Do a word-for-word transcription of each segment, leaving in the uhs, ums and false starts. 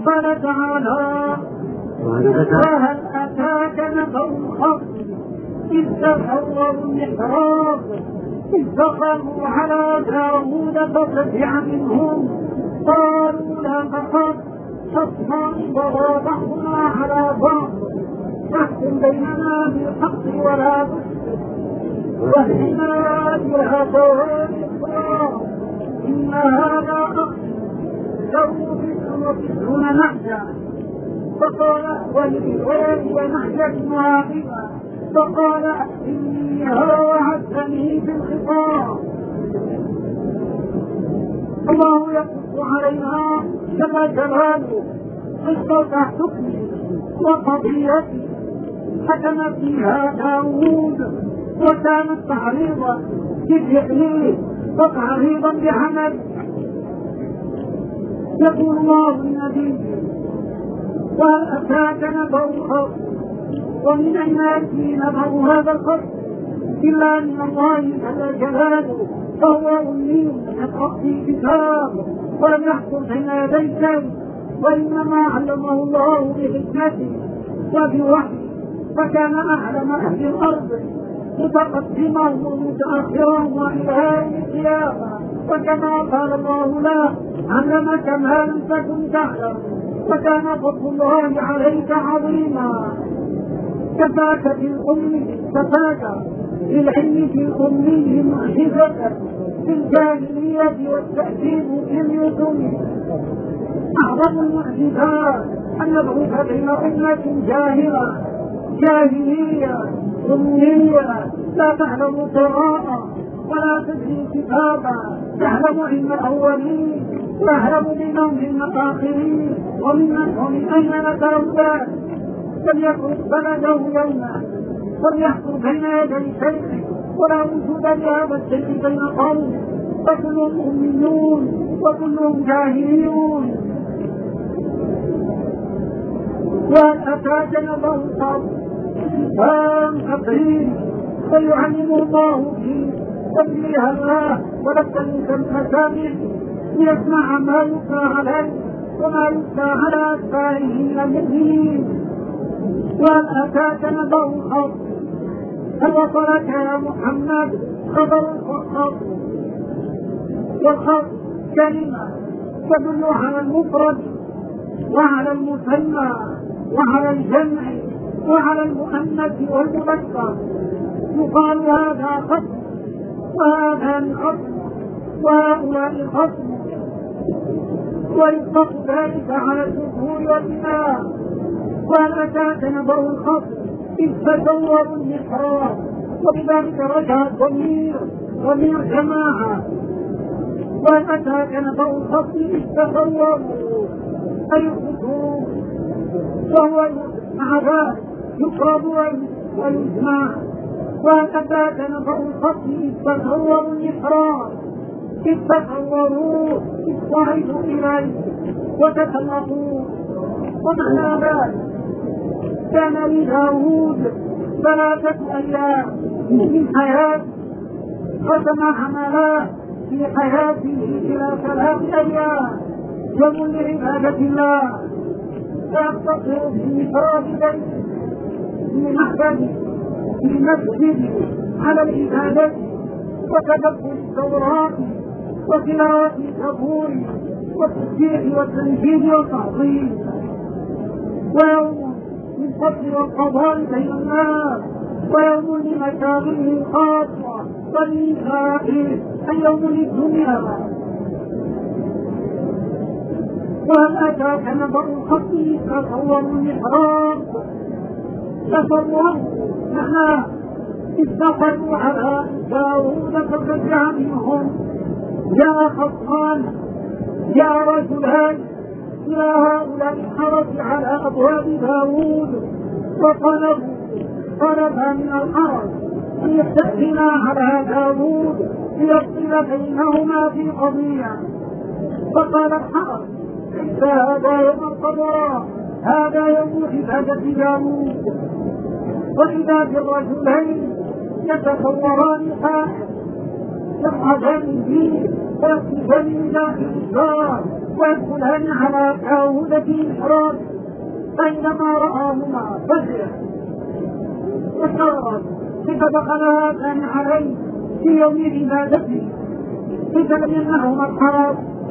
قال تعالى: وهل أتاك نبأ الخصم إذ تسوروا المحراب إذ دخلوا على داود ففزع منهم قالوا لا تخف خصمان بغى بعضنا على بعض فاحكم بيننا بالحق ولا تشرك واهدنا إلى سواء الصراط إن هذا أخي له تسع وتسعون نعجة فقال ولي نعجة واحدة فقال إنها وعدتني في الخطاب. الله يقص علينا جل جلاله قصة حكمه وقضيته حكم فيها داود وكانت تعريضا بفعله وتعريضا بعمله. يقول الله للنبي: وهل أتاك نبأ الخصم ومن الناس نبأ هذا الخصم إلا من الله جل جلاله فهو أمي يقرأ في كتاب ولم يحكم بين يدي شيء وإنما علمه الله بحكمته وبوحيه فكان أعلم أهل الأرض متقدما ومتأخرا وإلى يوم القيامة. وكما قال الله له: علمك ما لم تكن تعلم وكان فضل الله عليك عظيما. كفاك في الأم كفاك بالعلم في الأمي معجزة في الجاهلية والتأكيد في اليتم. أعظم المعجزات أن يبعث بين أمة جاهلة جاهلية أمية لا تعلم قراءة ولا تدري كتابا تعلم علم الأولين وأعلم بمن علم الآخرين ومن أين نتولى فليترك بلده يوما وليحكم بين يدي شيخ ولا وجود لهذا الشيء بين قوم فكلهم أميون وكلهم جاهليون. وأن أتاك نبأ الخصم كتاب حكيم فيعلم الله فيه تنبيه الله ولكن كالمسامع ليسمع ما يتلى عليه وما يتلى على أتباعه من المؤمنين. وأن أتاك نبأ الخصم هل وصلك يا محمد خبر الخصم؟ والخصم كلمة تدل على المفرد وعلى المثنى وعلى الجمع وعلى المؤنث والمذكر. يقال هذا خصم وهذا خصم وهؤلاء خصم ويطلق ذلك على الذكور والإناث. وهل أتاك نبأ الخصم إذ تسوروا المحراب وبذلك رجع الضمير ضمير جماعة. وهل أتاك نبأ الخصم إذ تسوروا أي الخصوم وهو مع ذلك يقرب ويسمع. وهل أتاك نبأ الخصم إذ تسوروا المحراب إذ تسوروه إذ صعدوا إليه وتسلقوا. ومعنى ذلك كان لداود ثلاثة أيام من حياته وكما عملا في حياته إلى ثلاث أيام يوم لعبادة الله فيقتصر في مفراد بيته في محبه في مسجده على العبادة وتدبر التوراة وتلاوة الزبور والتسبيح والتنجيد والتعظيم. ويوم من فضل والقضاء بين الناس ويوم لمشاغله الخاصة والنساء أي يوم للدنيا. وهل أتاك نبأ الخصم تصور المحراب تصور معناه إذ دخلوا على داود ففزع منهم جاء خصمان جاء رجلان إلى هؤلاء الحرس على أبواب داود وطلبوا طلبا من الحرس أن يستأذنا على داود ليفصل بينهما في قضية. فقال الحرس: ليس هذا يوم القضاء هذا يوم عبادة داود. وإذا بالرجلين يتصوران حاجة يصعدان به ويصفان من داخل الدار ويدخلان على داود في المحراب، فعندما رآهما فزع وصار كيف دخل هذان عليه في يوم عبادته كيف لم يمنعهما الحرام.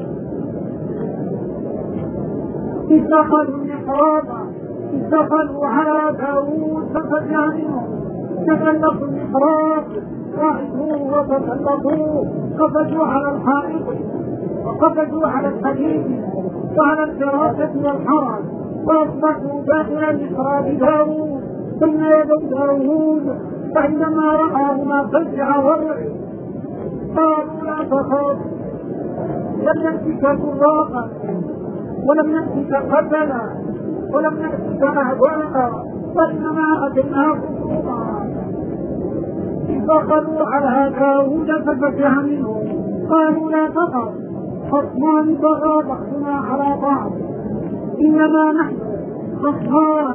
إذ دخلوا المحراب إذ دخلوا على داود ففزع منهم، تسلقوا المحراب راحوا وتسلقوا، قفزوا على الحائط وقفزوا على الحديد وعلى الفراشة والحرم، وأصبحوا داخل المحراب داود بين يدي داود، فعندما رآهما فزع ورع قالوا لا تخاف، لم نأتك براقا ولم نأتك قتلا ولم نأتك أعداء، وإنما أتيناك قوما. إذ دخلوا على داود ففزع منهم قالوا لا تخف، خصمان بغى بعضنا على بعض، إنما نحن خصمان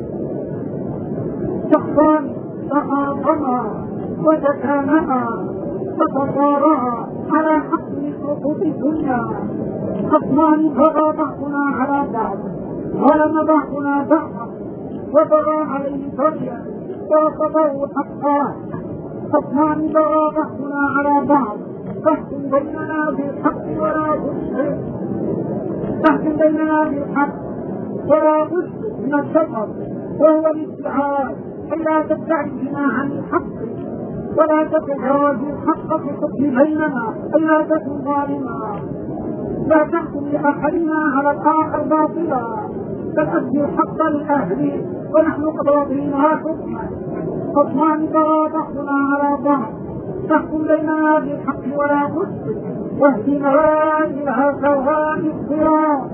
شخصان تخاصما وتكاملا وتصارعا على حق حقوق الدنيا، خصمان بغى بعضنا على بعض، ظلم بعضنا بعضا وبغى عليه بغيا وقضوا حقا، خصمان بغى بعضنا على بعض، فاحكم بيننا بالحق ولا تشرك، فاحكم بيننا بالحق ولا تشرك من الشطر، وهو الادعاء ألا تدعي بنا عن الحق ولا تتجاوز الحق في الحكم بيننا، ألا تكن ظالما، لا تحكم لأحدنا على الآخر باطلا، بل أدي الحق لأهله ونحن قضاضينها حكما، خصمان بغى بعضنا على بعض، تحكم بيننا بالحق ولا تشرك، واهدنا إلى سواء الصراط،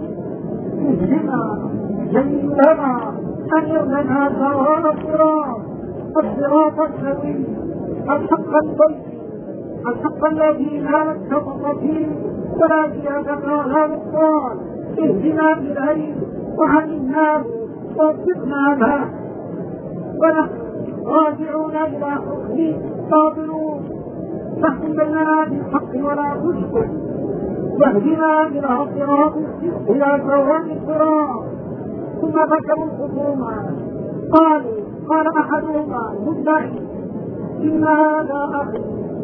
اهدنا جميل لنا أن يرنا سواء الصراط، الصراط السوي، الحق البيت، الحق الذي لا نتفق فيه ولا زيادة على الصراط، اهدنا إليه وعلمناه ووفقنا له، ونحن راجعون إلى حكمه صابرون، فاحكم بيننا بالحق ولا تشرك، واهدنا إلى صراط إلى سواء الصراط. ثم ذكروا الخصومة قالوا قال أحدهما مدعي إن هذا أخي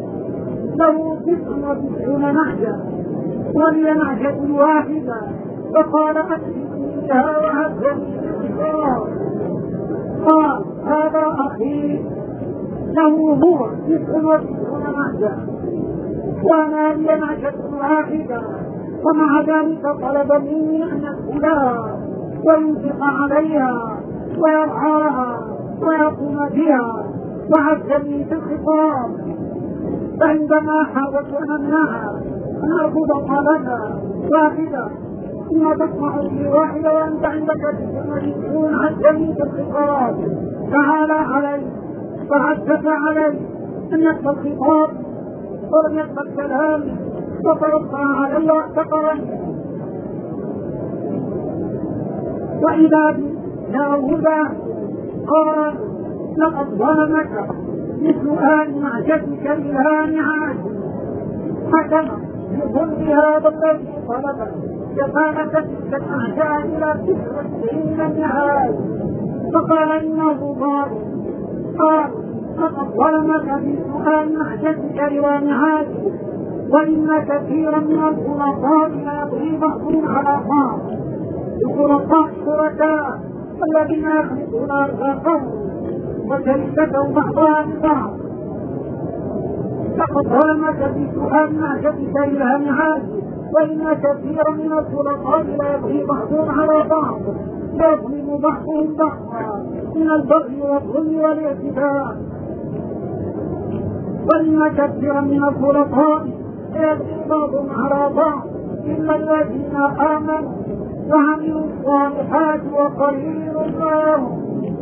له تسع وتسعون نعجة ولي نعجة واحدة، فقال أكفنيها وهزني بالخصام. قال هذا أخي له هو تسع وتسعون نعجة وأنا لي نعجة واحدة، ومع ذلك طلب مني أن أدخلها وينفق عليها ويرعاها ويقوم بها وعزني في الخطاب، فعندما حاولت أن أمنعها أن أرفض طلبها واحدة ثم تسمع لي واحدة وأنت عندك تكون عزني في الخطاب، تعالى علي فعزك علي أن يقبل الخطاب ولم يقبل كلامي وتوقع علي واعتقرني. وإذا داود قال لقد ظلمك مثل آل معجتك إلى نعاج، حكم بظلم هذا الذي طلبه، فكانت تلك الأعداء إلى تسع وتسعين نعاج، فقال إنه ظالم. قال لقد ظلمك مثل آل معجتك إلى نعاج، وإن كثيرا من الخلطاء لا يبغي بعضهم على بعض، الخلطاء الشركاء الذين يخلطون أرزاقهم وشركتهم بعضها ببعض. لقد ظلمك بسؤال معجتك إلى نعاج، وإن كثيرا من الخلطاء لا يبغي بعضهم على بعض، يظلم بعضهم بعضا من البغي والظلم والاعتداء. وإن كثيرا من الخلطاء لا يبغي بعضهم على بعض إلا الذين آمنوا وعملوا الصالحات وقليل ما هم.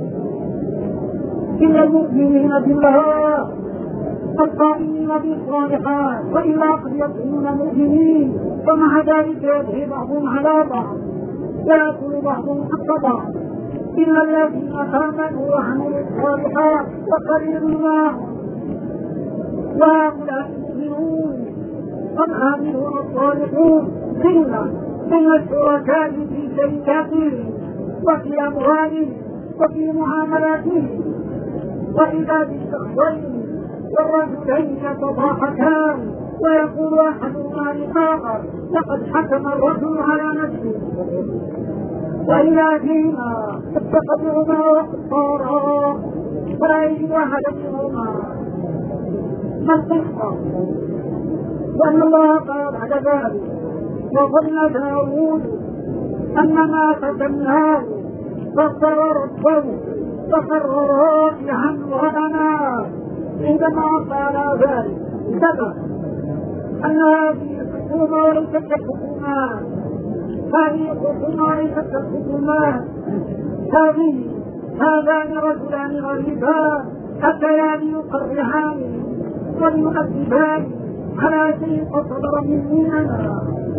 إن المؤمنين بالله القائمين بالصالحات وإلا قد يكونون مؤمنين، ومع ذلك يبغي بعضهم على بعض ويأكل بعضهم حق بعض إلا الذين آمنوا وعملوا الصالحات وقليل ما هم. وهؤلاء المؤمنون والعاملون الصالحون إن من الشركاء في شركاتهم وفي أموالهم وفي معاملاتهم، وإذا بالشخصين والرجلين يتضاحكان ويقول أحدهما للآخر لقد حكم الرجل على نفسه، وإذا فيما اتخذهما وقصارا فلا يجد أحد منهما ما القصة، وأن الله قال بعد ذلك وظن داود أنما فتناه فاضطر ربه فقر راجعا وغنى. عندما قال ذلك سبب أن هذه الحكومة وليست الحكومات، هذه الحكومة ليست الحكومات، هذه هذان رجلان غريبان أتيان يقرحان وليؤدبان على شيء قد صدر مننا.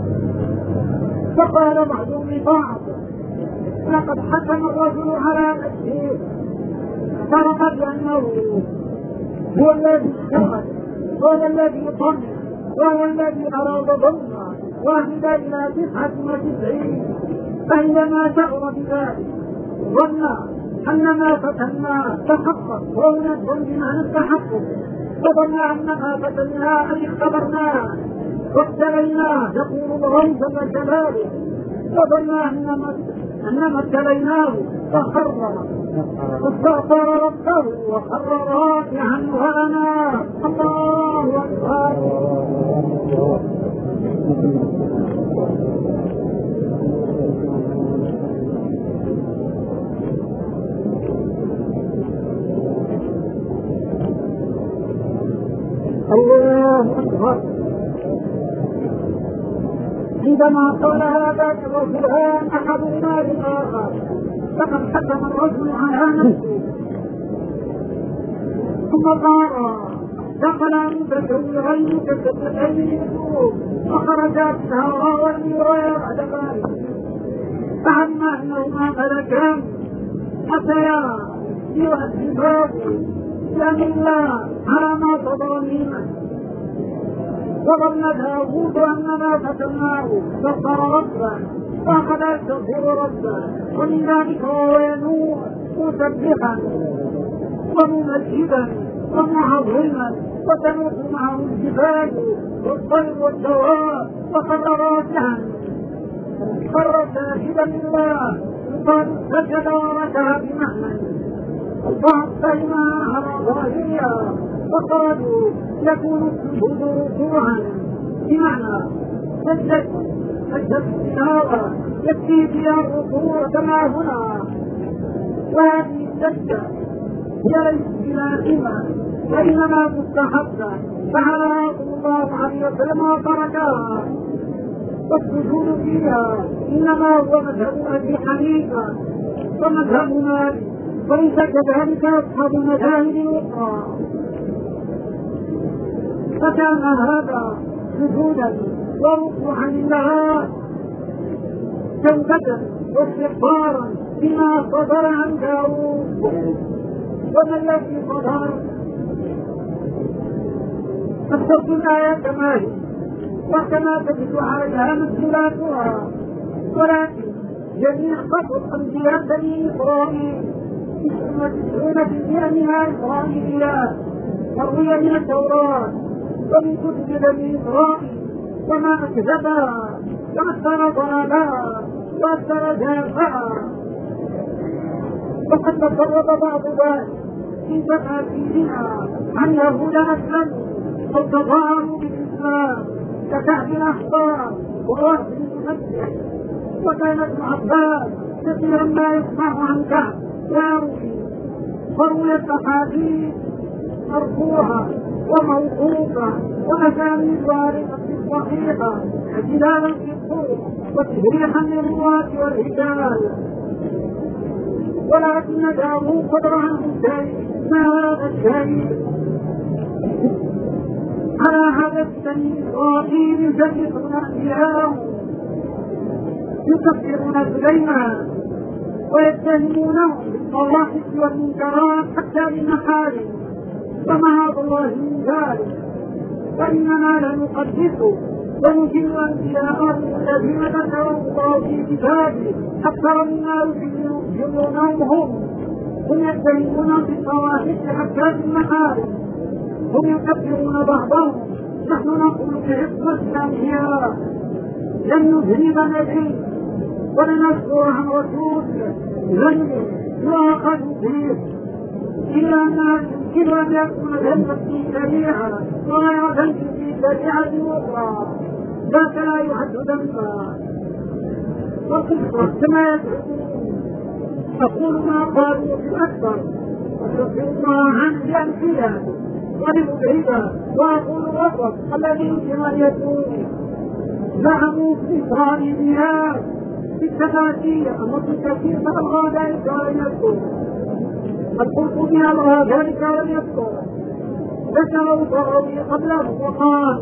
فقال بعضهم لبعض لقد حكم الرجل على نفسه، فرق بأنه هو الذي اشتغل وهو الذي ظن وهو الذي أراد ظنا واحد إلى تسعة وتسعين، فعندما شعر بذلك ظن أن ما فتنا تحقق وهو الظن بمعنى التحقق، وظن أنما فتناه أن اختبرناه وابتليناه يقول الله جل جلاله، وظن أنما أنما ابتليناه فخر واستغفر ربه وخر راكعا وأنا الله أكبر. الله أكبر. عندما قال هذا الرجلان أحدهما للآخر فقد حكم الرجل على نفسه، ثم قال دخل من بشرين كالسبتين وخرجت الهواء والميراء بعد ذلك، فعلم أنهما ملكان أتيا يؤدباه لأن الله على ما صدر منه. وظن داود أنما فتناه فاغفر ربه وأخذ يستغفر ربه، ومن ذلك هو ينوح مسبحا وممجدا ومعظما وتموت معه الجبال والطير والدواب، وخر راجعا خر ساجدا لله يقال سجد وركع بمعنى البعض بينها على ظاهرها، وقالوا يكون السجود ركوعا بمعنى سجد سجد التلاوة يكفي فيها الركوع كما هنا، وهذه السجدة هي ليست بلازمة وإنما مستحبة فعلها صلى الله عليه وسلم وتركها، والسجود فيها إنما هو مذهب أبي حنيفة ومذهب مالك، وليس كذلك أصحاب المذاهب الأخرى. فكان هذا سجودا وركوعا لله توبة واستغفارا بما صدر عن داود. وما الذي صدر؟ فسرت الآية كما هي وكما تجد عليها منزلاتها، ولكن جميع قصص أنبياء بني إسرائيل تسعون بالمئة منها إسرائيليات مروية من التوراة ومن كتب بني إسرائيل، وما أكذبها وأكثر ضلالها وأكثر جافها. وقد تفرد بعض ذلك في تفاسيرها عن يهود أسلموا أو تظاهروا بالإسلام ككعب الأحبار ووهب المسجد. وكان ابن عباس كثيرا ما يسمع عن كعب ويروي، فرويت أحاديث مرفوعة وموقوفة وأسانيد واردة صحيحة اعتدالا في الطرق وتجريحا للرواة والرجال، ولكن داوود قدر عنه شيء ما هذا الشيء على هذا بني إسرائيل يجلسون أنبياءهم يكفرون سليمان ويتهمونه بالفواحش والمنكرات حتى بالمحارم، ومعاذ الله من ذلك، وإنما لنقدسه ويمكن الأنبياء الذين ذكروا الله في كتابه أكثر مما يجرونهم هم هم يتهمون بالفواحش حتى في المحارم، هم يكفرون بعضهم. نحن نقول بعصمة الأنبياء لن يذهب نبي ولنذكر عن رسول لن يؤاخذ به إلا أن يمكن أن يكون ذنبا في شريعة وغير ذنب في شريعة أخرى، ذاك لا يعد ذنبا. والقصة كما يدعون أقول ما قالوا في الأكبر وأستغفر الله عن بأمثلة ولمبعدة، وأقول الوسط الذي يمكن أن يكون زعموا في إسرائيلها في التفاسير وفي الكثير فألغى ذلك ولم يذكر القرطبي ألغى ذلك ولم يذكر. ذكر الضروري قبله وقال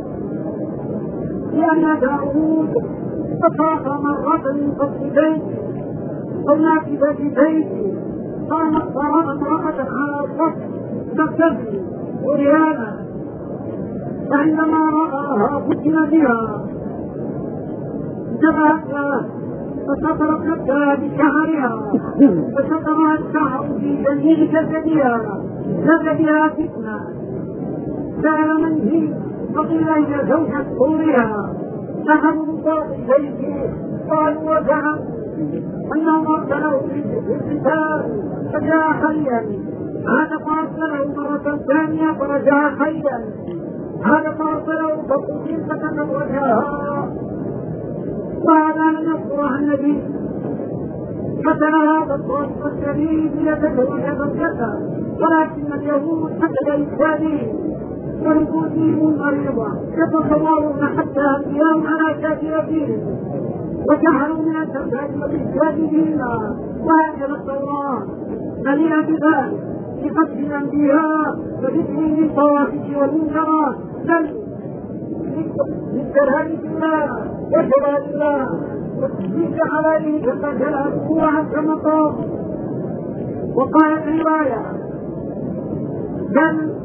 لأن داود فصاح مرة من فصل بيته أو ناكبة بيته قامت فرأى امرأة على الصف تغتسل عريانا، فعندما رآها فتن بها انتبهت له فسطرت نفسها بشعرها فسطرها الشعر في جميع جسدها زاد بها فتنة. سأل من هي فقيل هي زوجة طولها. ذهبوا بباطل بيته قالوا وزعموا أنهم أرسلوا في القتال فجاء حيا، هذا فأرسله مرة ثانية فرجع حيا، هذا فأرسله فقتل فكتب وجهها. وهذا لم يذكر عن النبي مثل هذا الطريق الشديد ليتزوج زوجته، ولكن اليهود حتى إسلامهم ونفوسهم مريضة يتصورون حتى أنبياء على كافرتهم وجعلوا من الزوجات بالكاذبين، وهكذا التوراة مليئة بذلك بقتل الأنبياء وذكرهم للفواحش والمنكرات بل للكلام بالله وجلال الله والتسليم عليه كما جاء وعن كما قال. وقالت رواية بل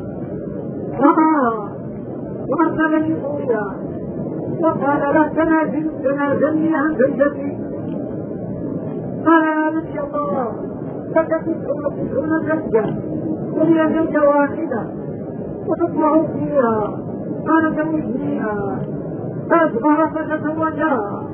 رآها وأرسل لأولياء وقال لا تنازل تنازلني عن زوجتي. قال يا نبي الله لك تسعون تسعون زوجة ولي زوجة واحدة وتطمع فيها، قال زوجنيها فأصبر فتزوجها.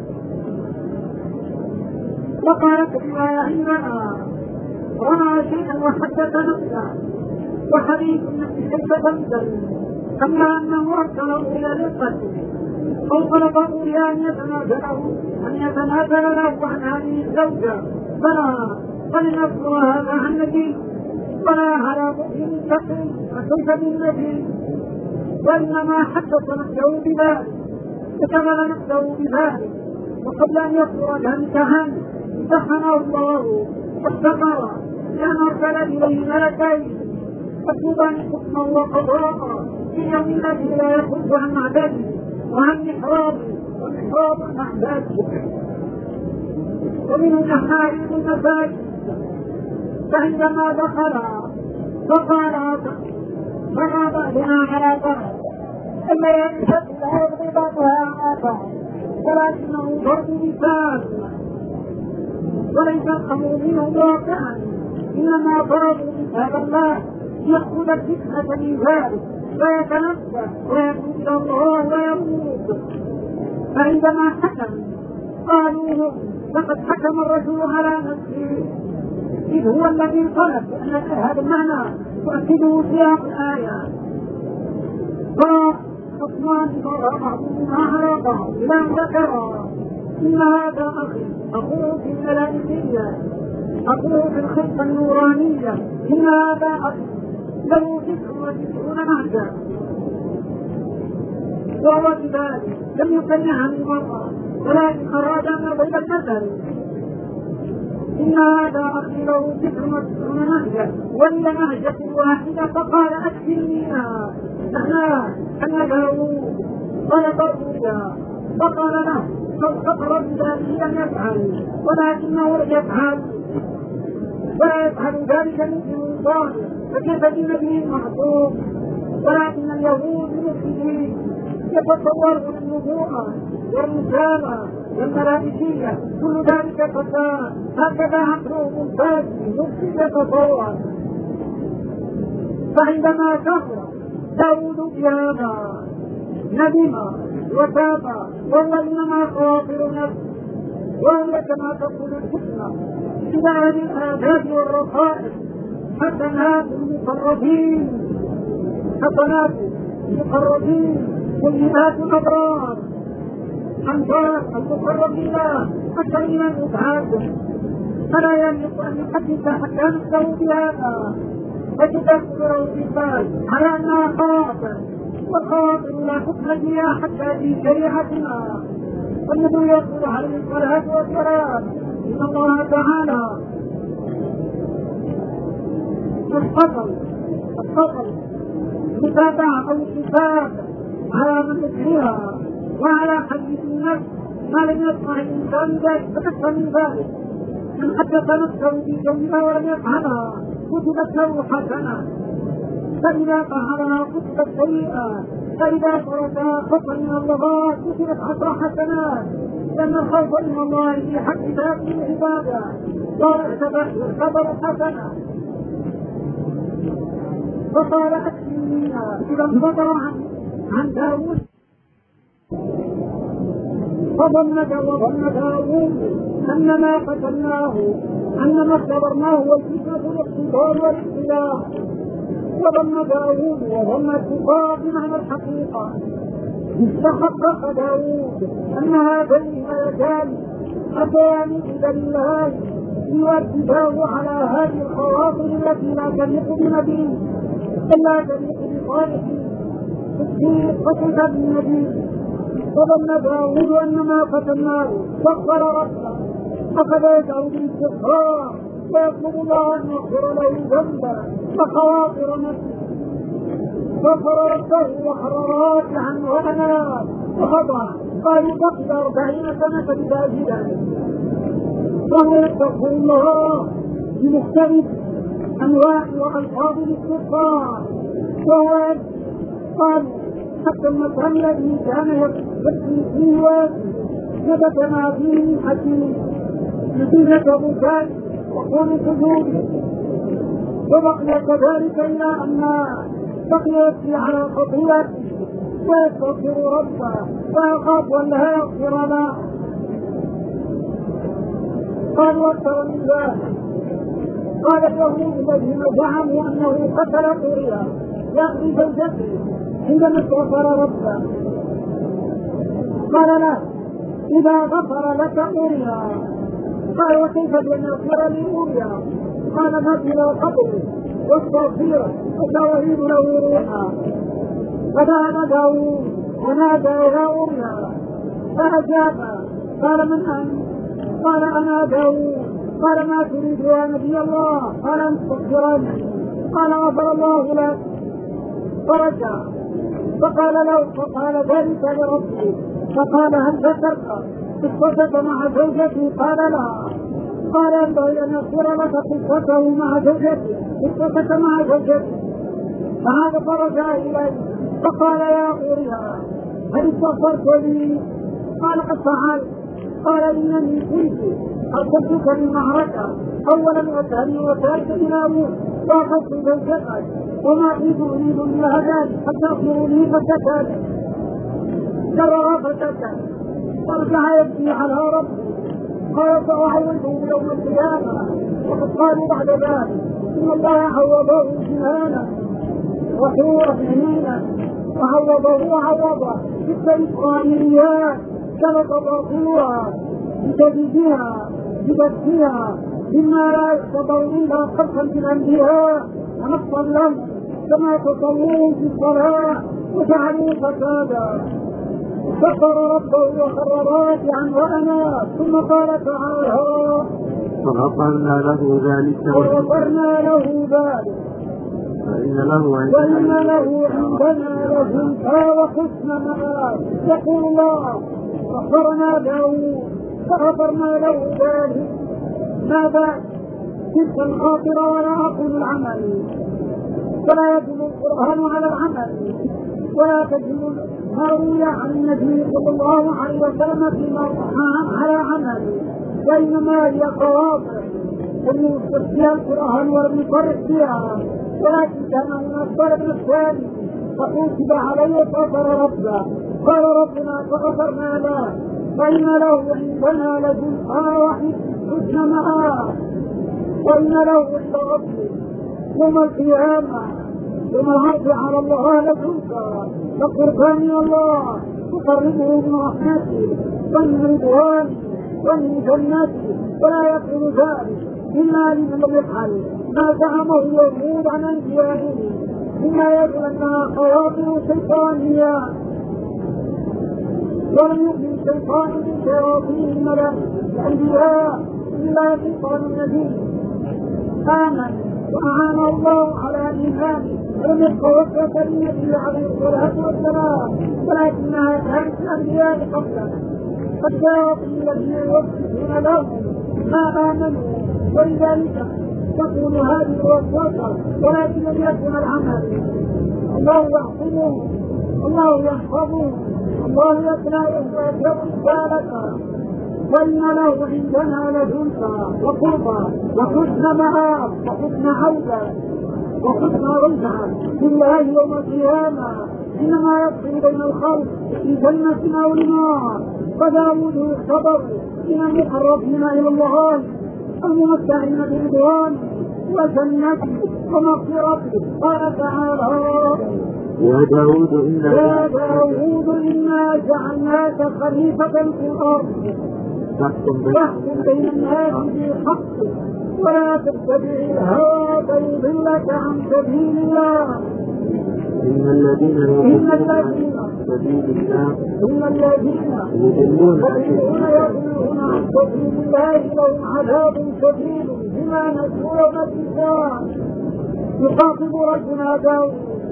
وقالت رواية إنها رأى شيئا وحدث نفسه وحديث النفس كيف تنزل، أما أنه أرسله إلى القتل أو طلبه لأن يتنازله أن يتنازل له عن هذه الزوجة فلا فلنذكر هذا عن النبي ولا على مؤمن تقي فكيف بالنبي، وإنما حدث نفسه بذلك وشغل نفسه بذلك، وقبل أن يصدر ذلك عنه امتحنه الله واستقر لأن أرسل إليه ملكين مكتوبا حكما وقضاء في يوم الذي لا يخرج عن معبده وعن محرابه ومحراب معبده ومن محارم المساجد. فعندما دخل فقال فما بعضنا على بعض اما ينشد لا يبغي بعضها على بعض ولكنه ضرب لسان وليس الامر منه واقعا، انما ضربوا كتاب الله يأخذ الفتنة من ذلك ويتنبه ويكون إلى الله ويموت. فعندما حكم قالوا له لقد حكم الرجل على نفسه إذ هو الذي طلب أن هذا المعنى تؤكده سياق الآية. فعثمان قال بعضهم على بعض لا ذكر إن هذا أخي أخوه في الملائكية أخوه في الخطة النورانية إن هذا أخي له تسع وتسعون نهجا وهو كذلك لم يكن عن المرأة ولكن أراد أن يضرب المثل إن هذا أخي له تسع وتسعون نهجا ولي نهجة واحدة فقال أكفلنيها أنا أنا داوود قال ضربها فقال له لو تقرب ذلك لم يفعل ولكنه يفعل ولا يفعل ذلك من سلطان فكيف بالنبي المعصوم. ولكن اليهود المفسدين يتصورون النبوءة والرسالة والملائكية، كل ذلك فساد. هكذا عقلهم الفاسد يفسد يتصور. فعندما كفر داود بهذا ندم وتاب، وهو انما خاطر نفسه، وهي كما تقول الحكمة إلى أهل الآداب والرقائق حسنات المقربين، حسنات المقربين سيئات الأبرار، أنفاس المقربين حتى من المتعاقب. فلا يملك أن يحدث حتى نفسه بهذا وتذكره بالبال على أنها خاطر، والخاطر لا حكم بها حتى في شريعتنا. والنبي يقول عليه الصلاة والسلام إن الله تعالى القتل القتل متابعة أو كتاب على من يكفيها وعلى حديث النفس ما لم يسمع الإنسان ذلك فكفى من ذلك. من حدث نفسه بجنبها ولم يفعلها كتبت له حسنة، فإذا فعلها كتبت سيئة، فإذا تركها خطأ من الله كتبت عشر حسنات. لأن الخوف من الله في حق هذه العبادة يعتبر حسنة. فقال أكثرنا إذا انفطر عن داود فظن وظن داود أنما قتلناه أنما اختبرناه والفتنة والاختبار والاختلاف. وظن داود وظن الكفار بمعنى الحقيقة. استحقق داود أن هذين الملكان أتيان إلى الله ليؤدباه على هذه الخواطر التي لا تليق بنبي بل لا تليق بصالح الدين وصفة النبي. وظن داود أنما قتلناه واغفر ربه، أخذ يدعو بالاستغفار ويطلب الله أن يغفر له ذنبه وخواطر نفسه. غفر ربه وحرر راجعا وأناب وخضع. قالوا بقي أربعين سنة ساجدا وهو يستغفر الله بمختلف أنواع وألفاظ الاستغفار. وهو قال حتى المكان الذي كان يبكي فيه وادي نبت ما فيه من حكيم نتيجة بكاء وقول سجوده. وبقي كذلك إلى أن بقي يبكي على خطيئته ويستغفر ربه ويخاف أن لا يغفر له. قالوا أكثر من ذلك. قال اليهود الذين زعموا أنه قتل قرية يأخذ زوجته عندما استغفر ربه قال له إذا غفر لك أوريا. قال وكيف بأن يغفر لي أوريا؟ قال مات إلى قبره واستغفره وتوحيد له روحا. فذهب داود ونادى إلى أوريا فأجاب. قال من أنت؟ قال أنا داود. قال ما تريد يا نبي الله؟ قال أن تغفرني. قال غفر الله لك. فرجع فقال له فقال ذلك لربه. فقال هل ذكرت قصته مع زوجتي؟ قال لا. قال ينبغي أن يغفر لك قصته مع زوجتي قصته مع زوجتي. فهذا فرجع إليه فقال يا أوريا هل استغفرت لي؟ قال قد فعلت. قال إنني كنت أرسلتك للمعركة أولا وثانيا وثالثا إلى موت وأخذت زوجتك وما أريد أريد إلا ذلك حتى أغفر لي فسكت. كرر فسكت فرجع يبكي على ربه. قال فأعوذه يوم القيامة. وقد قالوا بعد ذلك إن الله عوضه جهانا وحورا عينا وعوضه وعوضه بالإسرائيليات سبق باطلها بكذبها ببثها مما لا يعتبر إلا خلقا في الأنبياء ونقصا لهم كما تصوروا في الصلاة وجعلوا فسادا. شكر ربه وخر راجعا وأناب. ثم قال تعالى وغفرنا له ذلك وغفرنا له ذلك وإن له وإن له عندنا لزلفى وحسن مآب. يقول الله غفرنا داود فغفرنا له ذلك. ماذا؟ تلك الخاطرة ولا أقول العمل. فلا يدل القرآن على العمل ولا تدل ما روي عن النبي صلى الله عليه وسلم فيما صح على عمله، وإنما هي خواطر الموصف فيها القرآن ولم يفرق فيها، ولكن كان هناك طلب الثاني فأوجب عليه فغفر ربه. قال ربنا فغفرنا له وإن له عندنا لزلفى وحسن مآب، وإن له عند ربه يوم القيامة يوم العرض على الله لزلفى فقربان من الله تقربه من رحمته ومن رضوانه ومن جنته، ولا يكون ذلك إلا لمن يفعل ما زعمه اليهود عن أنبيائهم مما يدل أنها خواطر شيطانية، ولم يؤمن شيطان بشياطين الملائكة الأنبياء إلا شيطان النبي آمن وأعان الله على إيمانه ولم يبق وقفة للنبي عليه الصلاة والسلام، ولكنها كانت الأنبياء قبله فالشياطين الذين يوسوسون لهم ما آمنوا، ولذلك تكون هذه الوسوسة ولكن لم يكن العمل. الله يحكمه، الله يحفظه، الله يتلاهم ويجب رسالته، وإن له عندنا لزلفى وقربى وحسن مآب وحسن عودة وحسن رجعة لله يوم القيامة، إنما يفصل بين الخلق في جنة أو نار. فداود يعتبر من المقربين إلى الله الممتعين برضوانه وجنته ومغفرته. قال تعالى يا داود إنا يا داود إنا جعلناك خليفة في الأرض فاحكم بين الناس بالحق ولا تتبع الهوى فيضلك عن سبيل الله. إن الذين إن الذين سبيل الله إن الذين يضلون يضلون عن سبيل الله لهم عذاب شديد بما نسوا يوم الحساب. يخاطب ربنا داود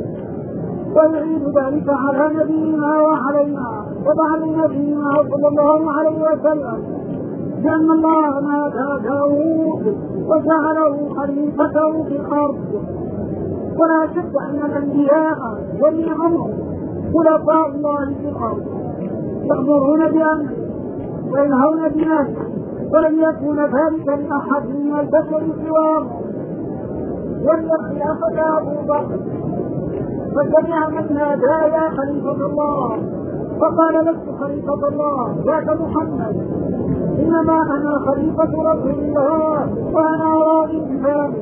ويعيد ذلك على نبينا وعلينا وبعد نبينا صلى الله عليه وسلم، لأن الله نادى داود وجعله خليفته في الأرض. ولا شك أن الأنبياء جميعهم خلفاء الله في الأرض يأمرون بأمره وينهون بنهيه، ولم يكن ذلك لأحد من البشر سواه. ولم خلافة أبو بكر فسمع من نادى يا خليفة الله فقال لست خليفة الله ذاك محمد، إنما أنا خليفة رسول الله وأنا راضي بذلك،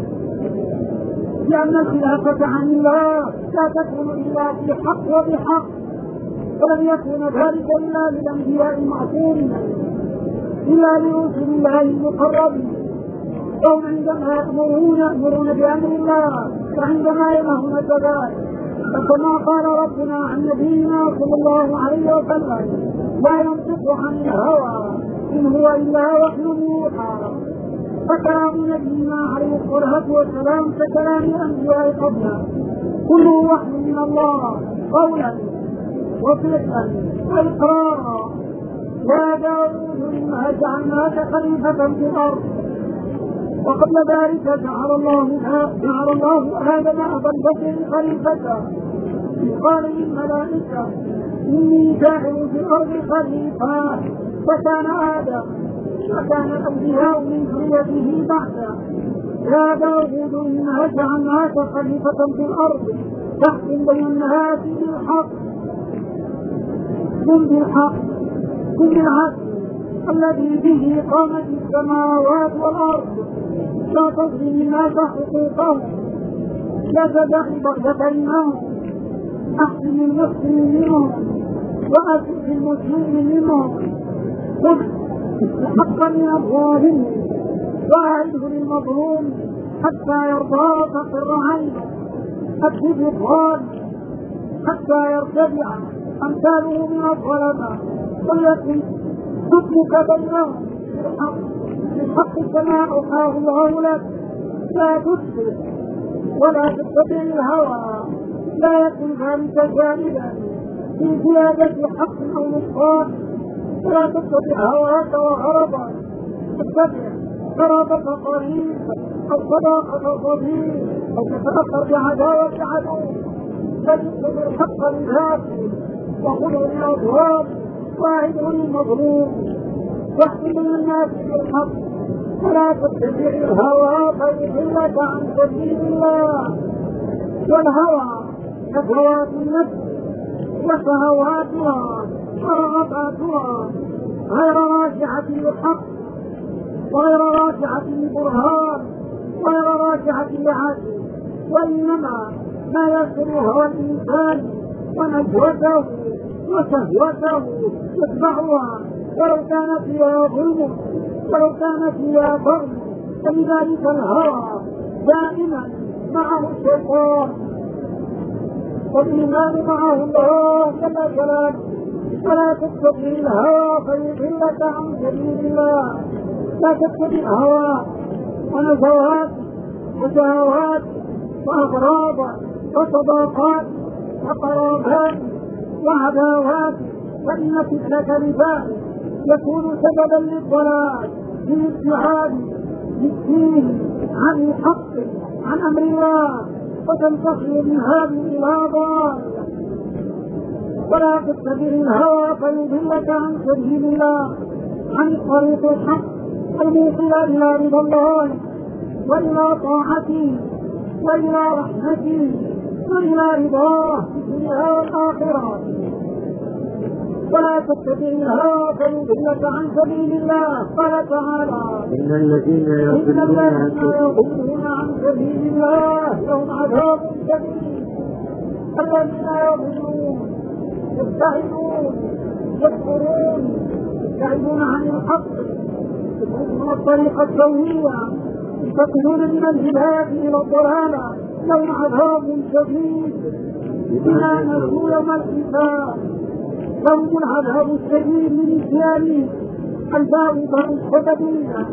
لأن الخلافة عن الله لا تكون إلا في حق وبحق، ولم يكن ذلك إلا للأنبياء المعصومين إلا لرسل الله المقربين، وهم عندما يأمرون يأمرون بأمر الله وعندما ينهون كذلك. فكما قال ربنا عن نبينا صلى الله عليه وسلم لا ينطق عن الهوى إن هو إلا وحي يوحى. فكلام نبينا عليه الصلاة والسلام ككلام الأنبياء قبله كله وحي من الله قولا وفعلا وإقرارا. يا داود إنا جعلناك خليفة في الأرض. وقبل ذلك جعل الله جعل الله آدم أبا البشر خليفته، قال للملائكة إني جاعل في الأرض خليفة، فكان آدم وكان الأنبياء من ذريته بعده. يا داود إنا جعلناك خليفة في الأرض فاحكم بين الناس بالحق قم بالحق قم بالعدل الذي به قامت السماوات والأرض، لا تظلم الناس حقوقهم، لا تدع البغي بينهم، أحسن المسلم منهم وأسف المسلم منهم، خذ حقا من الظالم وأعده للمظلوم حتى يرضى فقر عينه، أكتب الظالم حتى يرتدع أمثاله من الظلمة، وليكن حكمك بينهم بالحق بالحق كما أوحاه الله لك، لا تسرف ولا تتبع الهوى، لا يكن ذلك جانبا في زيادة حق أو نقصان، ولا تتبع هواك وغرضا، تتبع قرابة قريب أو صداقة صديق أو تتأثر بعداوة عدو، بل اتبع الحق لذاته وخذوا الأبواب واعدوا المظلوم واحكم بين الناس بالحق ولا تتبع الهوى فيضلك عن سبيل الله. والهوى شهوات النفس وشهواتها ورغباتها غير راجعة للحق وغير راجعة للبرهان وغير راجعة لعدل، وإنما ما يصل هوى الإنسان ونجوته وشهوته يتبعها ولو كان فيها ظلم ولو كان فيها ظلم. فلذلك الهوى دائما معه الشيطان والإيمان معه الله جل جلاله. فلا تتبع الهوى فيضلك عن سبيل الله. لا تتبع الهوى ونزوات وشهوات وأغراض وصداقات وقرابات وعداوات، فإن فتنة لذلك يكون سببا للضلال بالابتعاد بالدين عن الحق عن أمر الله، وتنتقل من هذه إلى ضال. ولا تتبع الهوى فيضلك عن سبيل الله عن طريق الحق الموصل إلى رضا الله وإلى طاعته وإلى رحمته وإلى رضاه في الدنيا والآخرة. ولا تتبع الهوى فيضلك عن سبيل الله. قال تعالى: إن الذين يضلون عن سبيل الله لهم عذاب شديد. الذين يضلون يبتعدون يكفرون يبتعدون عن الحق يبتعدون الطريقة السوية ينتقلون من الهداية إلى الضلالة لهم عذاب شديد بما نسوا يوم الحساب. لهم العذاب الشديد من نسيان الباء السببية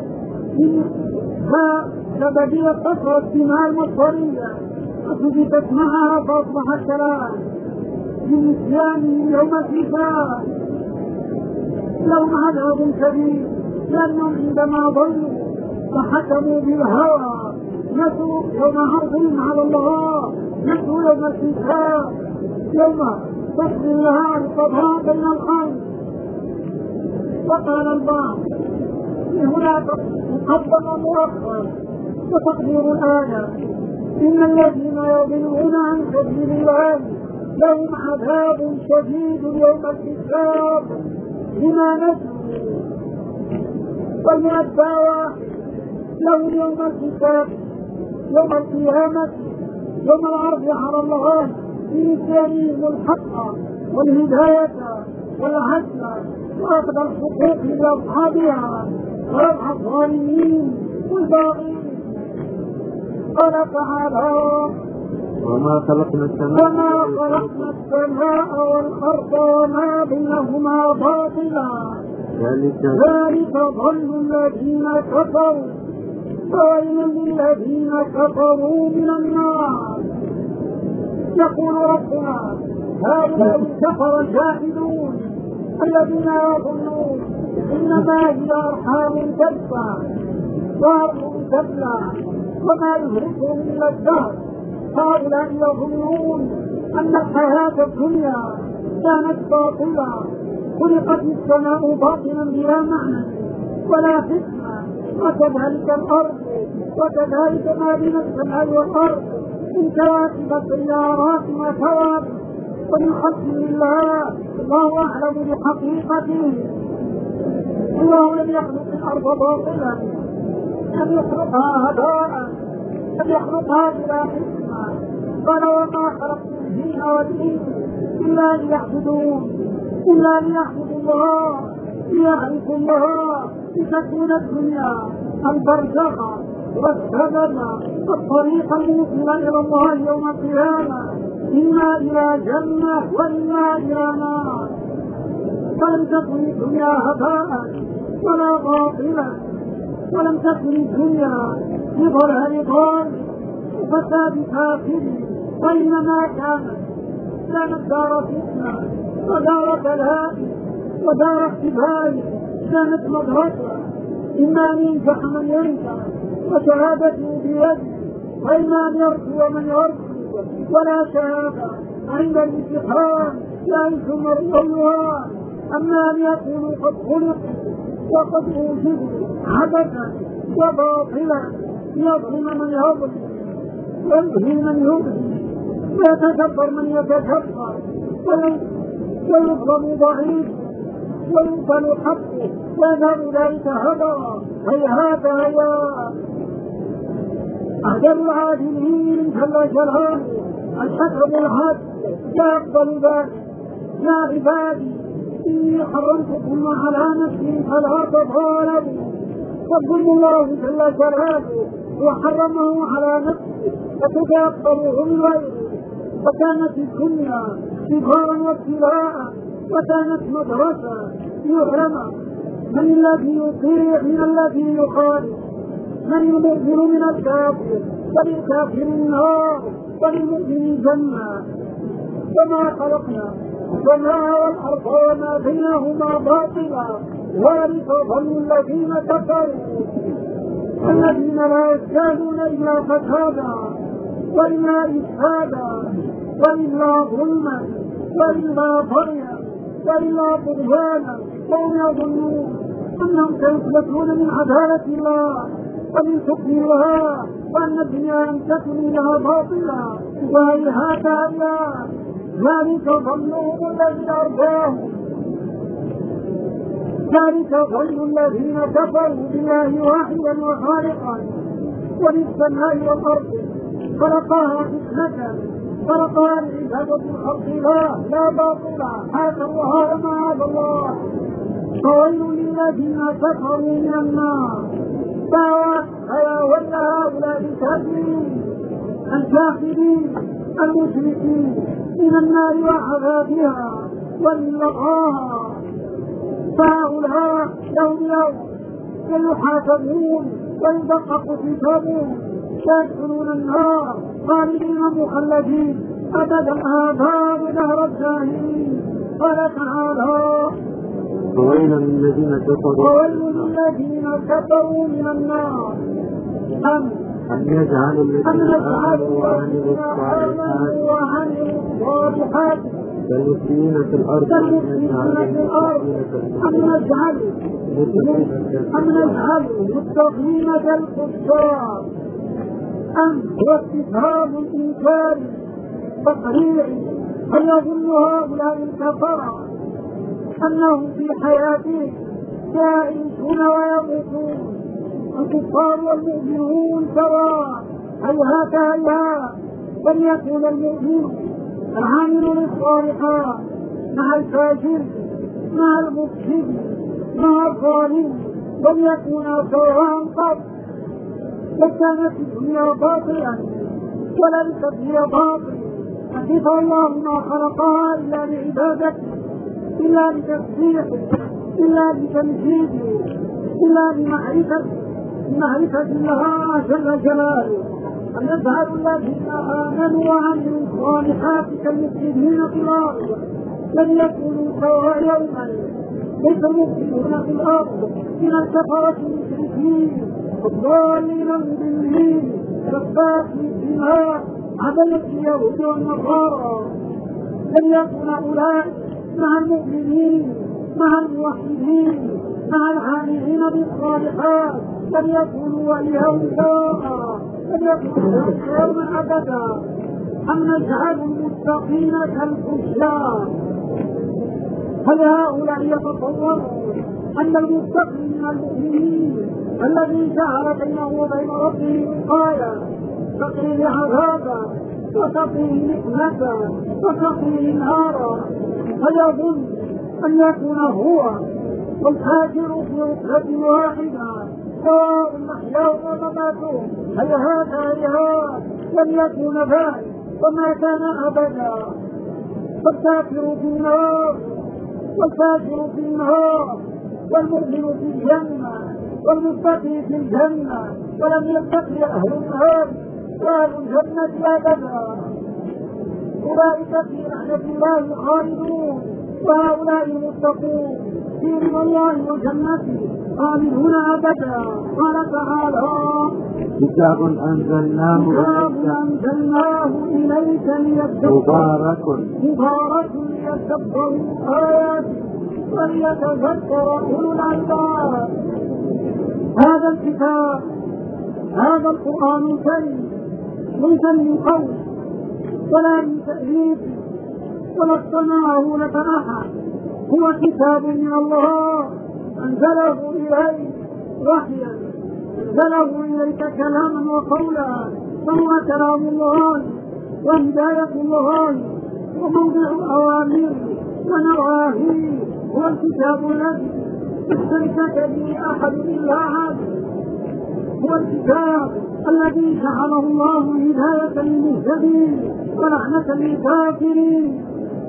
منها سببية قصرت بها المصدرية وثبتت معها فأصبح الكلام من نسيان يوم الحساب. لهم عذاب شديد لأنهم عندما ضلوا وحكموا بالهوى نسوا يوم عرضهم على الله، نسوا يوم الحساب، يوم فصل الله القضاء بين الخلق. وقال البعض هناك مقدم مؤخر وتقدير الآية: إن الذين يضلون عن سبيل الله لهم عذاب شديد يوم الحساب بما نسوا. ومن الدعوة لهم يوم الحساب يوم القيامة يوم العرض على الله بنسيانهم الحق والهداية والعدل وأخذ الحقوق لأصحابها ورفع الظالمين والباغين. قال تعالى: وما خلقنا السماء وما خلقنا السماء والأرض وما بينهما باطلا ذلك ذلك ظن الذين كفروا وويل للذين كفروا من النار. يقول ربنا: هؤلاء الكفر الجاهلون الذين يظنون إنما هي أرحام تدفع وأرض تبلع وما يهلكهم إلا الدهر. هؤلاء يظنون أن الحياة الدنيا كانت باطلة، خلقت السماء باطلا بلا معنى ولا حكمة، وكذلك الأرض وكذلك ما بين السماء والأرض من كواكب سيارات وكواكب ومن خلق الله الله أعلم بحقيقته. الله لم يخلق الأرض باطلا، لم يخلقها هباء، لم يخلقها بلا حكمة. قال: وما خلقت الجن والإنس إلا ليعبدون إلا ليعبدوا الله ليعرفوا الله لتكون الدنيا البرزخ والسبب الطريق الموصل إلى الله يوم القيامة، إما إلى جنة وإما إلى نار. فلم تكن الدنيا هباء ولا باطلا، ولم تكن الدنيا بظلها ضال وفساد كافر، وإنما كانت كانت دار فتنة ودار بلاء ودار اختبار. كانت مدرسة إما أن ينجح من ينجح وشهادته بيده، وإما أن يرجو ومن يرجو، ولا شهادة عند الامتحان يعيش المرء أيها أما أن يكونوا قد خلقوا وقد أوجدوا عبثا وباطلا يظلم من يظلم ويلهي من يلهي ويتكبر من يتكبر ويظلم ضعيف ويقبل حقه ويذهب ذلك هدرا. هيهات هيا أهدر العادلين جل جلاله الحكم العدل لا يقبل ذلك. يا عبادي إني حرمت الظلم على نفسي فلا تظالموا. والظلم الله جل جلاله وحرمه على نفسه فتتيقظه من غيره. وكانت الدنيا ابتغاء وابتلاء وكانت مدرسة يعلم من الذي يطيع من الذي يخالف، من المؤمن من الكافر، وللكافر النار وللمؤمن الجنة. وما خلقنا السماء والأرض وما بينهما باطلا ذلك ظن الذين كفروا الذين لا يزدادون إلا فسادا وإلا إفسادا وإلا ظلما وإلا بغيا وإلا طغيانا وهم يظنون أنهم سيفلتون من عدالة الله ومن حكم الله وأن الدنيا لم تكن لها باطلا. وهيهات هيا ذلك ظنهم الذين أرضاهم ذلك ظن الذين كفروا بالله واحدا وخالقا وللسماء والأرض خلقها حكمة خلقها لعبادة الخلق لا لا باطلا هذا وهذا معاذ الله. فويل للذين كفروا من النار. فيا ويل هؤلاء الكافرين الكافرين المشركين من النار وعذابها ومن لقاها. فهؤلاء يوم يوم سيحاسبون ويدقق كتابهم ويدخلون النار خالدين مخلدين أبدا آباد دهر الداهرين. قال تعالى فويل للذين كفروا وويل للذين كفروا من النار. أم أن يجعلوا الذين آمنوا وعملوا الصالحات كالمسلمين في الأرض أم نجعل أم نجعل المتقين كالكفار. أم هو استفهام الإنكار تقريعي. هل يظن هؤلاء الكفرة أنهم في حياتهم يعيشون ويموتون الكفار والمؤمنون سواء؟ هيهات هيهات. بل يكون المؤمن العامل للصالحات مع الفاجر مع المفسد مع الظالم بل يكون سواء قط. وكانت الدنيا باطلا وليست هي باطل. حديث الله ما خلقها إلا لعبادته إلا لتسبيحه إلا لتمجيده إلا بمعرفة بمعرفة الله جل جلاله. أن يجعل الذين آمنوا وعملوا الصالحات كالمفسدين في الأرض لن يكونوا سواء يوما. ليس المفسدون في الأرض من الكفرة المشركين الضالين المضلين كالسافك الدماء عبدة اليهود والنصارى. لن يكون أولئك مع المؤمنين مع الموحدين مع العاملين بالصالحات لن يكونوا وليهم سواء لن يكونوا يوما أبدا. أم نجعل المتقين كالفجار. هل هؤلاء يتصورون أن المتقين من المؤمنين الذي جعل بينه وبين ربه وقاية تقيه عذابا وتقيه نعمة وتقيه نارا؟ هل يظن أن يكون هو والفاجر في ركبة واحدة سواء محياهم ومماتهم؟ هيهات هيهات لن يكون ذلك وما كان أبدا. فالكافر في النار والفاجر في النار والمؤمن في الجنة والمتقي في الجنة ولم يتقي أهل النار وأهل الجنة أبدا. أولئك في رحمة الله خالدون وهؤلاء المتقون في رضا الله وجنته خالدون أبدا. قال تعالى كتاب أنزلناه كتاب إليك أنزلناه إليك ليدبروا مبارك مبارك ليدبروا آياته وليتذكر أولو الألباب. هذا الكتاب هذا القرآن الكريم ليس من قول ولا من تأليف ولا اصطنعه لك أحد، هو كتاب من الله أنزله إليك وحيا، أنزله إليك كلاما وقولا، فهو كلام الله وهداية الله وموضع أوامره ونواهيه. هو الكتاب الذي استمسك به أحد إلا هذا، هو الكتاب الذي جعله الله هداية للمهتدين ولعنة للكافرين.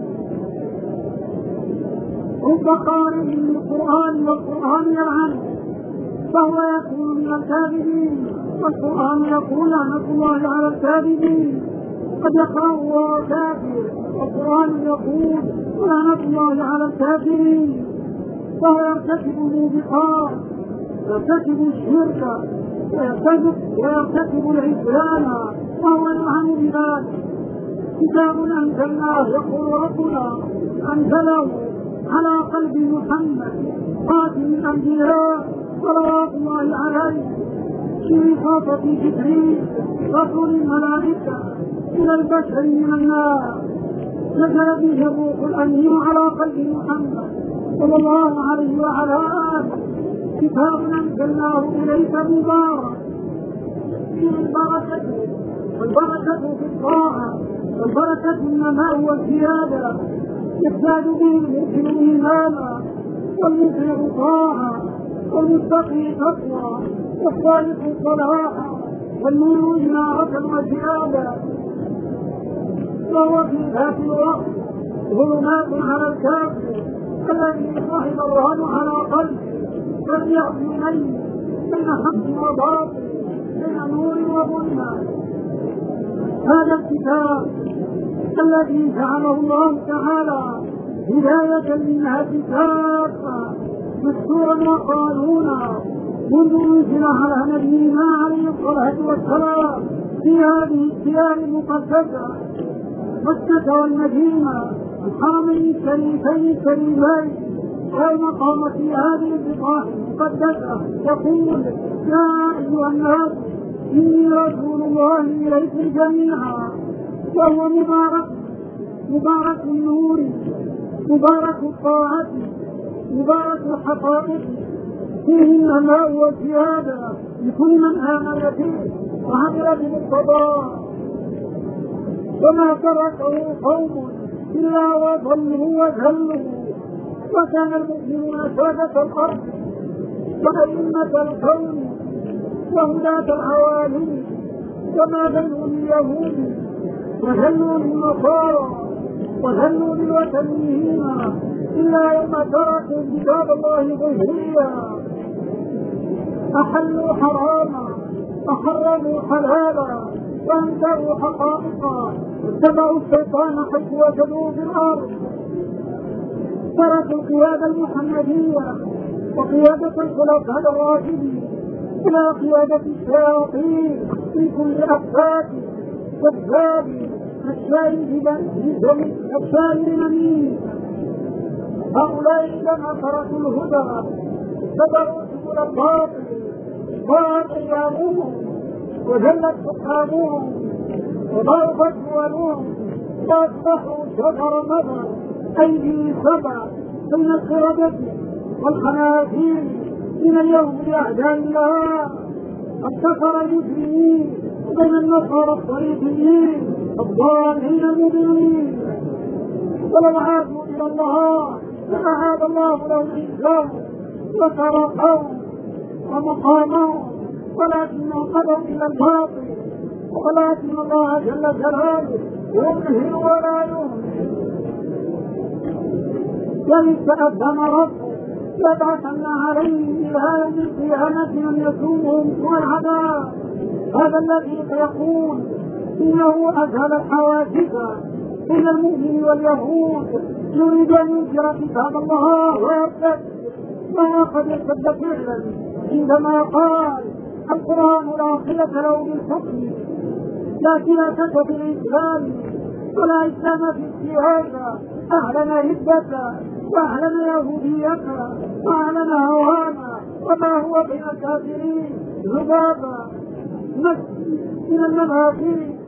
رب قارئ للقرآن والقرآن يلعنه فهو يكون من الكاذبين، والقرآن يقول لعنة الله على الكاذبين. قد يقرأ وهو كافر والقرآن يقول لعنة الله على الكافرين، فهو يرتكب الموبقات، يرتكب الشرك ويرتكب ويرتكب العصيان وهو يلعن بذلك. كتاب أنزلناه يقول ربنا أنزله على قلب محمد خاتم الأنبياء صلوات الله عليه في خاصة جبريل رسول الملائكة إلى البشر من الناس، نزل به الروح الأمين على قلب محمد صلى الله عليه وعلى آله. كتاب أنزلناه إليك مبارك فيه البركة، والبركة في الطاعة، والبركة النماء والزيادة، يزداد به المؤمن إيمانا والمسلم طاعة والمتقي تقوى والصالح صلاحا والنور إنارة وزيادة. وهو في ذات الوقت ظلمات على الكافر الذي صاحب الرهن على قلبه فليعصي إليه بين حق وباطل، بين نور وظلمة. هذا الكتاب الذي جعله الله تعالى هداية للناس كافة دستورا وقانونا منذ انزل على نبينا عليه الصلاة والسلام في هذه الديار المقدسة مكة والمدينة الحرمين الشريفين الكريمين. يوم قام في هذه البقاع المقدسة يقول يا أيها الناس إني رسول الله إليكم جميعا، وهو مبارك مبارك النور مبارك الطاعة مبارك الحقائق، فيه النماء والزيادة لكل من آمن به وعمل بمقتضاه. وما تركه قوم إلا وضلوا وذلوا، وكان المؤمنون سادة الأرض وأئمة الكون وهداة العوالم، وما ذلوا لليهود وذلوا للنصارى وذلوا للوثنيين إلا يوم تركوا كتاب الله ظهريا، أحلوا حراما وحرموا حلالا وانكروا حقائقا واتبعوا الشيطان حيث وجدوه في الأرض. تركوا القيادة المحمدية وقيادة الخلفاء الراشدين إلى قيادة الشياطين في كل أفكار كذاب الشاعر بمنين. هؤلاء لما تركوا الهدى اتبعوا سبل الباطل، ضاعت ايامهم وجلت حكامهم وضعفت دولهم واصبحوا شجر مدى ايدي سبع بين القردة والخنازير من اليوم لاعداء الله. ابتكر المسلمين بين النصارى الطريقيين الضالين المضلين، ولو عادوا الى الله فأعاد الله له الإسلام وتركوا ومقاموا، ولكنهم قدوا إلى الباطل، ولكن الله جل جلاله يظهر ولا يظهر. وإذ تأذن ربه لبعثن عليهم إلى يوم القيامة من يسومهم سوء العذاب. هذا الذي يقول إنه أزهل الحواجز بين المؤمن واليهود، يريد أن ينكر كتاب الله ويرتد وهو قد ارتد فعلا عندما قال القرآن لا صلة له بالحكم، لا سياسة في الإسلام ولا إسلام في السياسة، أعلن ردة وأعلن يهودية وأعلن هوانا وما هو بين الكافرين ذبابا من المنافق